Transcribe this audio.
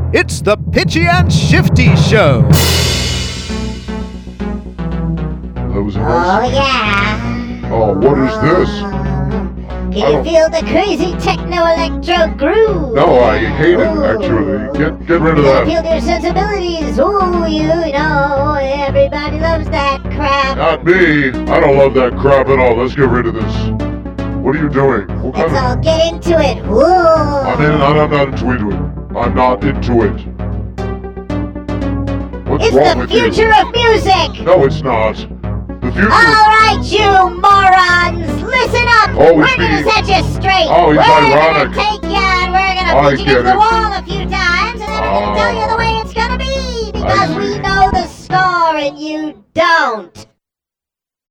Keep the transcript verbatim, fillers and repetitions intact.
It's the Pitchy and Shifty Show. That was a Oh, nice... yeah. Oh, what is this? Can I you don't- feel the crazy techno-electro groove? No, I hate it, Ooh. actually. Get get rid of Can that. you feel your sensibilities? Ooh, you know, everybody loves that crap. Not me. I don't love that crap at all. Let's get rid of this. What are you doing? What kind Let's of... all get into it. Ooh. I'm in. I'm not into it. I'm not into it. What's It's wrong the with future you? of music. No, it's not. The future. All right, you morons, listen up. Oh, we're it's gonna me. set you straight. Oh, it's we're ironic. gonna take you and we're I gonna put you get against the it. wall a few times, and then we're gonna tell you Oh. the way it's gonna be because I we see. know the score and you don't.